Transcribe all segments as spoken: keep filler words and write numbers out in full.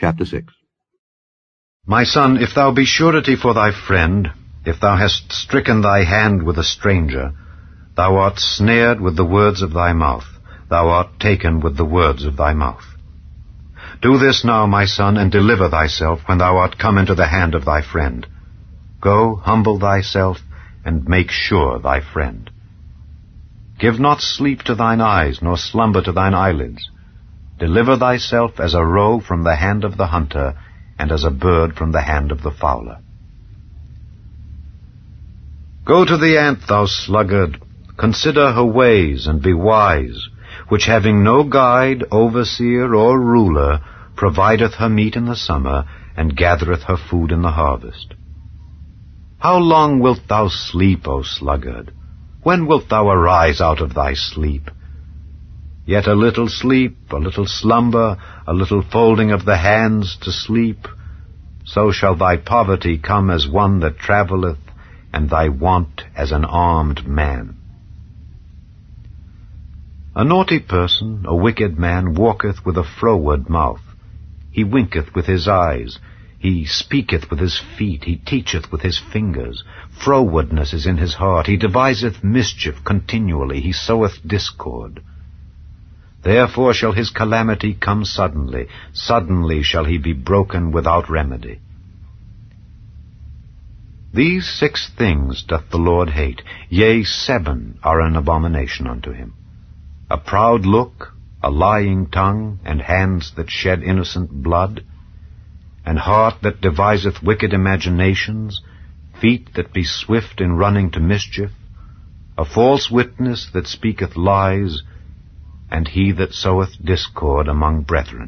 Chapter six. My son, if thou be surety for thy friend, if thou hast stricken thy hand with a stranger, thou art snared with the words of thy mouth, thou art taken with the words of thy mouth. Do this now, my son, and deliver thyself when thou art come into the hand of thy friend. Go, humble thyself, and make sure thy friend. Give not sleep to thine eyes, nor slumber to thine eyelids. Deliver thyself as a roe from the hand of the hunter, and as a bird from the hand of the fowler. Go to the ant, thou sluggard, consider her ways, and be wise, which having no guide, overseer, or ruler, provideth her meat in the summer, and gathereth her food in the harvest. How long wilt thou sleep, O sluggard? When wilt thou arise out of thy sleep? Yet a little sleep, a little slumber, a little folding of the hands to sleep, so shall thy poverty come as one that travelleth, and thy want as an armed man. A naughty person, a wicked man, walketh with a froward mouth. He winketh with his eyes, he speaketh with his feet, he teacheth with his fingers. Frowardness is in his heart, he deviseth mischief continually, he soweth discord. Therefore shall his calamity come suddenly, suddenly shall he be broken without remedy. These six things doth the Lord hate, yea, seven are an abomination unto him. A proud look, a lying tongue, and hands that shed innocent blood, an heart that deviseth wicked imaginations, feet that be swift in running to mischief, a false witness that speaketh lies, and he that soweth discord among brethren.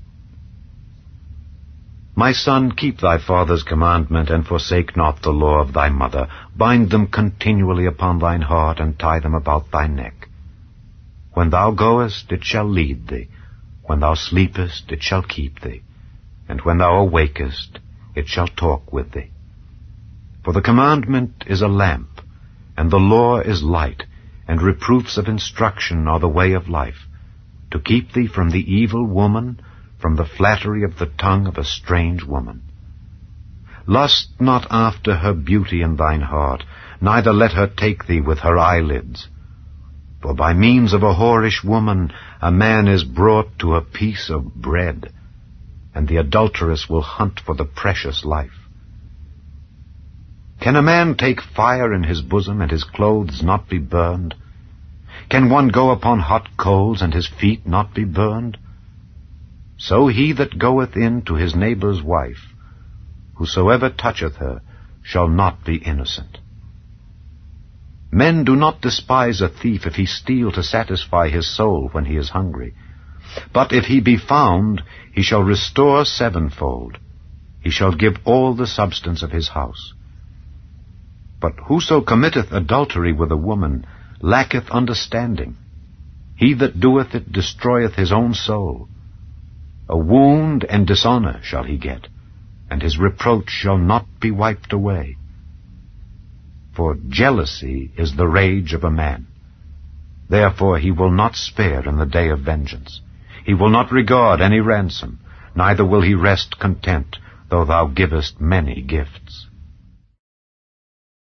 My son, keep thy father's commandment, and forsake not the law of thy mother. Bind them continually upon thine heart, and tie them about thy neck. When thou goest, it shall lead thee. When thou sleepest, it shall keep thee. And when thou awakest, it shall talk with thee. For the commandment is a lamp, and the law is light, and reproofs of instruction are the way of life, to keep thee from the evil woman, from the flattery of the tongue of a strange woman. Lust not after her beauty in thine heart, neither let her take thee with her eyelids. For by means of a whorish woman a man is brought to a piece of bread, and the adulteress will hunt for the precious life. Can a man take fire in his bosom, and his clothes not be burned? Can one go upon hot coals, and his feet not be burned? So he that goeth in to his neighbor's wife, whosoever toucheth her, shall not be innocent. Men do not despise a thief if he steal to satisfy his soul when he is hungry. But if he be found, he shall restore sevenfold. He shall give all the substance of his house. But whoso committeth adultery with a woman lacketh understanding. He that doeth it destroyeth his own soul. A wound and dishonor shall he get, and his reproach shall not be wiped away. For jealousy is the rage of a man. Therefore he will not spare in the day of vengeance. He will not regard any ransom, neither will he rest content, though thou givest many gifts.